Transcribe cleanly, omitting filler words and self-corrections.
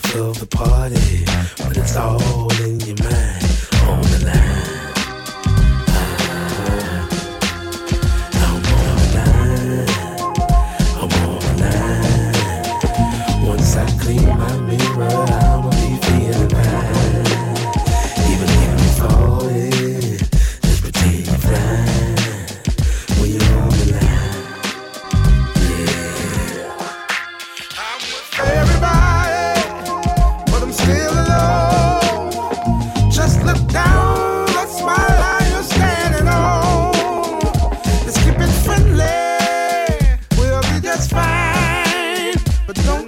of the party, but it's all in your mind. On the line. I'm on the line. I'm on the line. Once I clean my mirror, I'ma be feeling fine. Even if you fall in, just pretend you're flying when you're on the line. Yeah. I'm with everybody, but I'm still alone. Just look down, that smile line you're standing on. Let's keep it friendly, we'll be just fine. But don't